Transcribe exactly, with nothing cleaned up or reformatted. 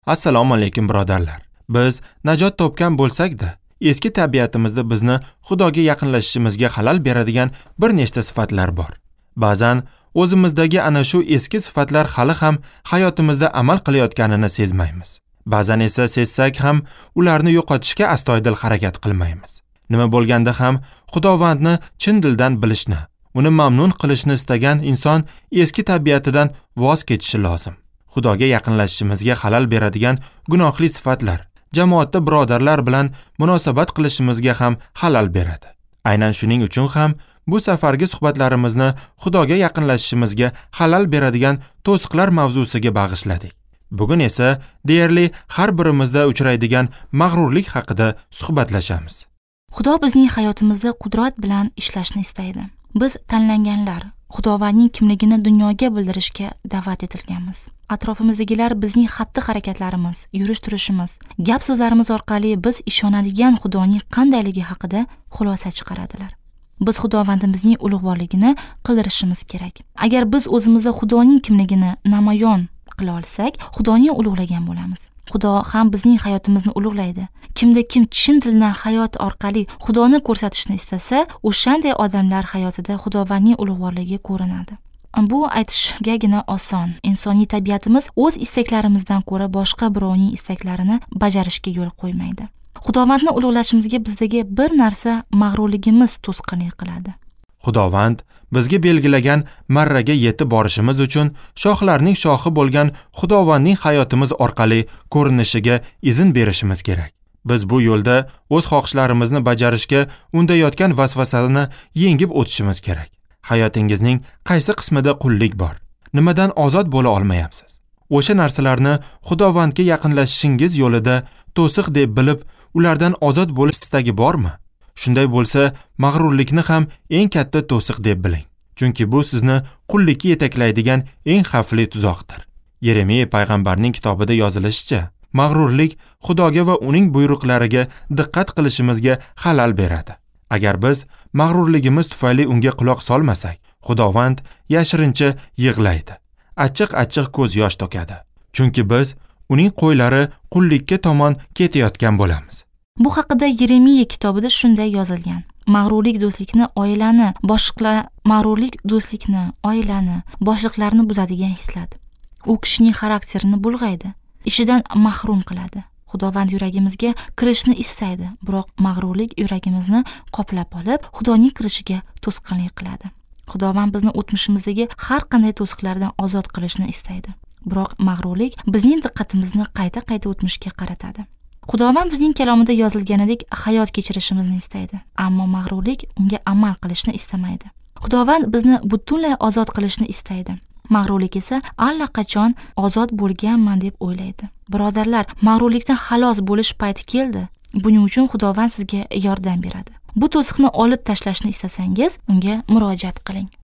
Assalomu alaykum birodarlar. Biz najot topgan bo'lsak-da, eski tabiatimizda bizni Xudoga yaqinlashishimizga xalal beradigan bir nechta sifatlar bor. Ba'zan o'zimizdagi ana shu eski sifatlar hali ham hayotimizda amal qilayotganini sezmaymiz. Ba'zan esa sezsak ham ularni yo'qotishga astoydil harakat qilmaymiz. Nima bo'lganda ham Xudovandni chin dildan bilishni, uni mamnun qilishni istagan inson eski tabiatidan voz kechishi lozim. Xudoga yaqinlashishimizga xalal beradigan gunohli sifatlar jamoatda birodarlar bilan munosabat qilishimizga ham xalal beradi. Aynan shuning uchun ham bu safargi suhbatlarimizni Xudoga yaqinlashishimizga xalal beradigan to'siqlar mavzusiga bag'ishladik. Bugun esa deyarli har birimizda uchraydigan mag'rurlik haqida suhbatlashamiz. Xudo bizning hayotimizda qudrat bilan ishlashni istaydi. Biz tanlanganlar, Xudovandning kimligini dunyoga bildirishga da'vat etilganmiz. Atrofimizdagilar bizning xatti-harakatlarimiz, yurish-turishimiz, gap-so'zlarimiz orqali biz ishonadigan Xudoning qandayligi haqida xulosa chiqaradilar. Biz Xudovandimizning ulug'vorligini qildirishimiz kerak. Agar biz o'zimizda Xudoning kimligini namoyon qila olsak, Xudoni ulug'lagan bo'lamiz. Xudo ham bizning hayotimizni ulug'laydi. Kimda kim chin dildan hayot orqali Xudoni ko'rsatishni istasa, o'shanday odamlar hayotida Xudovandning ulug'vorligi ko'rinadi. Bu aytishgagina oson. Insoniy tabiatimiz o'z istaklarimizdan ko'ra boshqa birovning istaklarini bajarishga yo'l qo'ymaydi. Xudovandni ulug'lashimizga bizdagi bir narsa mag'rurligimiz to'sqinlik qiladi. Xudovand bizga belgilagan marraga yetib borishimiz uchun shohlarning shohi bo'lgan Xudovandning hayotimiz orqali ko'rinishiga izn berishimiz kerak. Biz bu yo'lda o'z xohishlarimizni bajarishga undayotgan vasvasani yengib o'tishimiz kerak. Hayotingizning qaysi qismida qullik bor? Nimadan ozod bo'la olmayapsiz? O'sha narsalarni Xudovandga yaqinlashishingiz yo'lida to'siq deb bilib, ulardan ozod bo'lish istagi bormi? Shunday bo'lsa, mag'rurlikni ham eng katta to'siq deb biling. Chunki bu sizni qullikka yetaklaydigan eng xavfli tuzoqdir. Yeremiya payg'ambarning kitobida yozilishicha, mag'rurlik Xudoga va uning buyruqlariga diqqat qilishimizga xalal beradi. Agar biz mag'rurligimiz tufayli unga quloq solmasak, Xudovand yashirincha yig'laydi. Achchiq-achchiq ko'z yosh to'kadi. Chunki biz uning qo'ylari qullikka tomon ketayotgan bo'lamiz. Bu haqida Yeremiya kitobida shunday yozilgan. Mag'rurlik do'stlikni, oilani, boshliqlar mag'rurlik do'stlikni, oilani, boshliqlarni buzadigan hislat. U kishining xarakterini bulg'aydi, ishidan mahrum qiladi. Xudovand yuragimizga kirishni istaydi, biroq mag'rurlik yuragimizni qoplab olib, Xudoning kirishiga to'sqinlik qiladi. Xudovand bizni o'tmishimizdagi har qanday to'siqlardan ozod qilishni istaydi, biroq mag'rurlik bizning diqqatimizni qayta-qayta o'tmishga qaratadi. Xudovand bizning kalomida yozilganidek hayot kechirishimizni istaydi, ammo mag'rurlik unga amal qilishni istamaydi. Xudovand bizni butunlay ozod qilishni istaydi. Mag'rurlik esa allaqachon ozod bo'lganman deb o'ylaydi. Birodarlar, mag'rurlikdan xalos bo'lish payti keldi. Buning uchun Xudovand sizga yordam beradi. Bu to'siqni olib tashlashni istasangiz, unga murojaat qiling.